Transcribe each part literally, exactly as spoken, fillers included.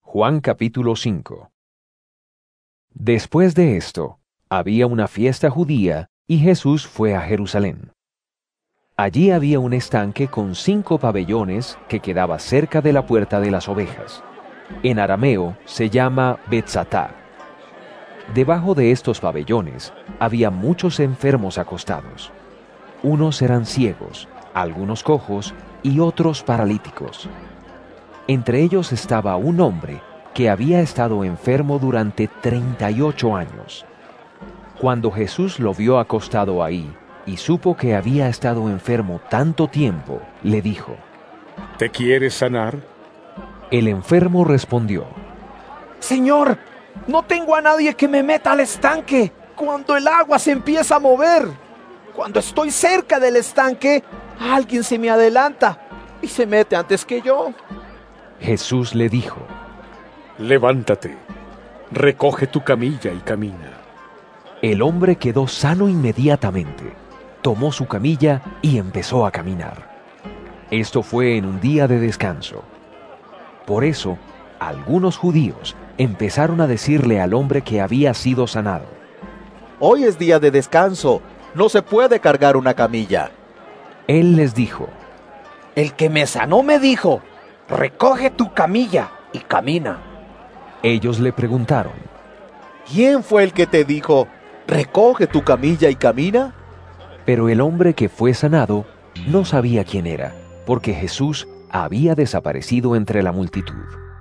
Juan capítulo cinco. Después de esto, había una fiesta judía y Jesús fue a Jerusalén. Allí había un estanque con cinco pabellones que quedaba cerca de la puerta de las ovejas. En arameo se llama Betzatá. Debajo de estos pabellones había muchos enfermos acostados. Unos eran ciegos, algunos cojos y otros paralíticos. Entre ellos estaba un hombre que había estado enfermo durante treinta y ocho años. Cuando Jesús lo vio acostado ahí y supo que había estado enfermo tanto tiempo, le dijo: ¿Te quieres sanar? El enfermo respondió: Señor, no tengo a nadie que me meta al estanque cuando el agua se empieza a mover. Cuando estoy cerca del estanque, alguien se me adelanta y se mete antes que yo. Jesús le dijo: Levántate, recoge tu camilla y camina. El hombre quedó sano inmediatamente, tomó su camilla y empezó a caminar. Esto fue en un día de descanso. Por eso, algunos judíos empezaron a decirle al hombre que había sido sanado: Hoy es día de descanso, no se puede cargar una camilla. Él les dijo: El que me sanó me dijo: recoge tu camilla y camina. Ellos le preguntaron: ¿Quién fue el que te dijo, recoge tu camilla y camina? Pero el hombre que fue sanado no sabía quién era, porque Jesús había desaparecido entre la multitud.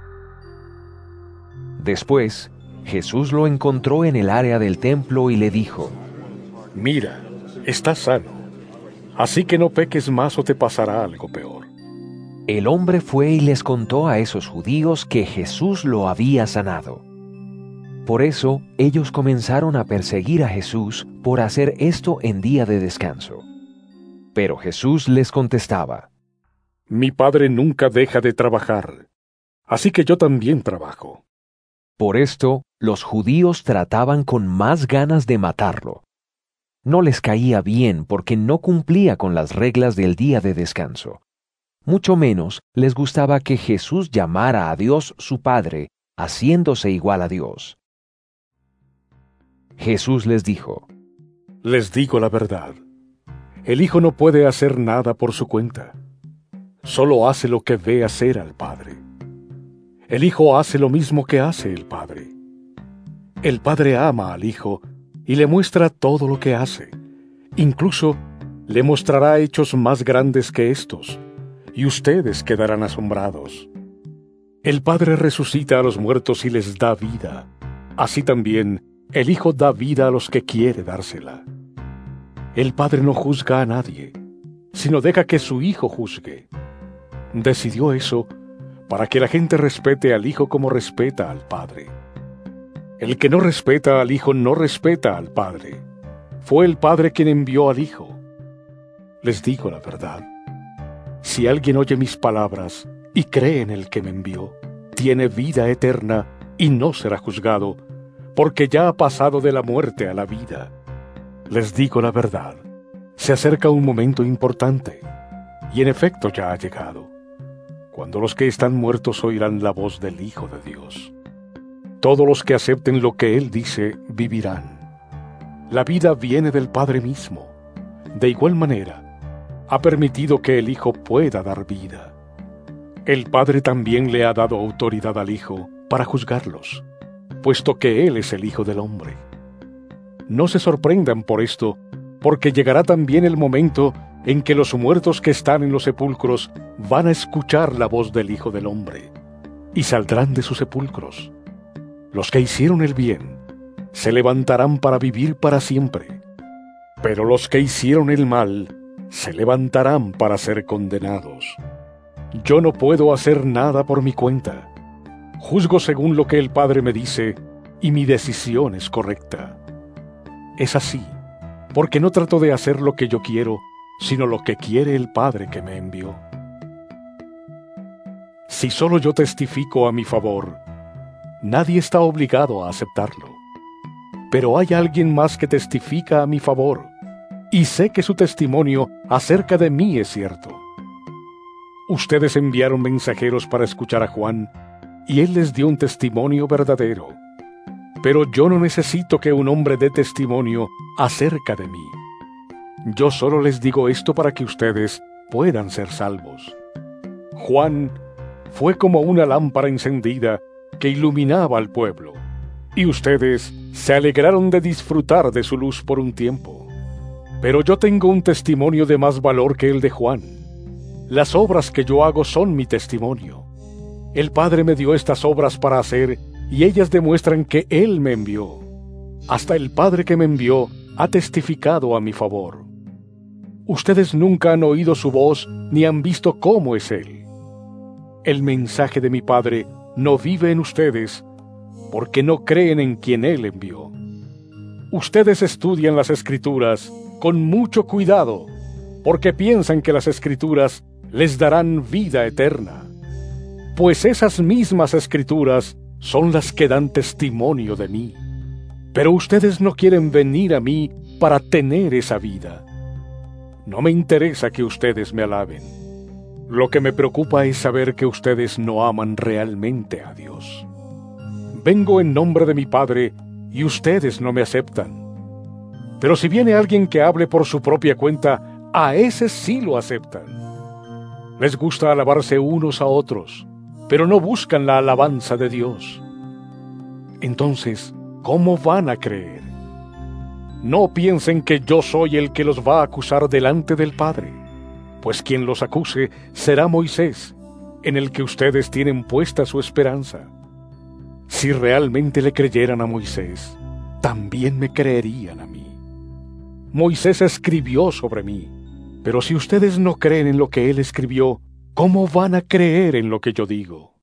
Después, Jesús lo encontró en el área del templo y le dijo: Mira, estás sano, así que no peques más o te pasará algo peor. El hombre fue y les contó a esos judíos que Jesús lo había sanado. Por eso, ellos comenzaron a perseguir a Jesús por hacer esto en día de descanso. Pero Jesús les contestaba: Mi Padre nunca deja de trabajar, así que yo también trabajo. Por esto, los judíos trataban con más ganas de matarlo. No les caía bien porque no cumplía con las reglas del día de descanso. Mucho menos les gustaba que Jesús llamara a Dios su Padre, haciéndose igual a Dios. Jesús les dijo: Les digo la verdad, el Hijo no puede hacer nada por su cuenta. Solo hace lo que ve hacer al Padre. El Hijo hace lo mismo que hace el Padre. El Padre ama al Hijo y le muestra todo lo que hace. Incluso le mostrará hechos más grandes que estos, y ustedes quedarán asombrados. El Padre resucita a los muertos y les da vida. Así también, el Hijo da vida a los que quiere dársela. El Padre no juzga a nadie, sino deja que su Hijo juzgue. Decidió eso para que la gente respete al Hijo como respeta al Padre. El que no respeta al Hijo no respeta al Padre. Fue el Padre quien envió al Hijo. Les digo la verdad. Si alguien oye mis palabras y cree en el que me envió, tiene vida eterna y no será juzgado, porque ya ha pasado de la muerte a la vida. Les digo la verdad. Se acerca un momento importante, y en efecto ya ha llegado, cuando los que están muertos oirán la voz del Hijo de Dios. Todos los que acepten lo que Él dice, vivirán. La vida viene del Padre mismo. De igual manera, ha permitido que el Hijo pueda dar vida. El Padre también le ha dado autoridad al Hijo para juzgarlos, puesto que Él es el Hijo del Hombre. No se sorprendan por esto, porque llegará también el momento en que los muertos que están en los sepulcros van a escuchar la voz del Hijo del Hombre, y saldrán de sus sepulcros. Los que hicieron el bien se levantarán para vivir para siempre, pero los que hicieron el mal se levantarán para ser condenados. Yo no puedo hacer nada por mi cuenta. Juzgo según lo que el Padre me dice, y mi decisión es correcta. Es así, porque no trato de hacer lo que yo quiero, sino lo que quiere el Padre que me envió. Si solo yo testifico a mi favor, nadie está obligado a aceptarlo. Pero hay alguien más que testifica a mi favor, y sé que su testimonio acerca de mí es cierto. Ustedes enviaron mensajeros para escuchar a Juan, y Él les dio un testimonio verdadero. Pero yo no necesito que un hombre dé testimonio acerca de mí. Yo solo les digo esto para que ustedes puedan ser salvos. Juan fue como una lámpara encendida que iluminaba al pueblo, y ustedes se alegraron de disfrutar de su luz por un tiempo. Pero yo tengo un testimonio de más valor que el de Juan. Las obras que yo hago son mi testimonio. El Padre me dio estas obras para hacer, y ellas demuestran que Él me envió. Hasta el Padre que me envió ha testificado a mi favor. Ustedes nunca han oído su voz ni han visto cómo es Él. El mensaje de mi Padre no vive en ustedes, porque no creen en quien Él envió. Ustedes estudian las Escrituras con mucho cuidado, porque piensan que las Escrituras les darán vida eterna. Pues esas mismas Escrituras son las que dan testimonio de mí. Pero ustedes no quieren venir a mí para tener esa vida. No me interesa que ustedes me alaben. Lo que me preocupa es saber que ustedes no aman realmente a Dios. Vengo en nombre de mi Padre y ustedes no me aceptan. Pero si viene alguien que hable por su propia cuenta, a ese sí lo aceptan. Les gusta alabarse unos a otros, pero no buscan la alabanza de Dios. Entonces, ¿cómo van a creer? No piensen que yo soy el que los va a acusar delante del Padre, pues quien los acuse será Moisés, en el que ustedes tienen puesta su esperanza. Si realmente le creyeran a Moisés, también me creerían a mí. Moisés escribió sobre mí, pero si ustedes no creen en lo que él escribió, ¿cómo van a creer en lo que yo digo?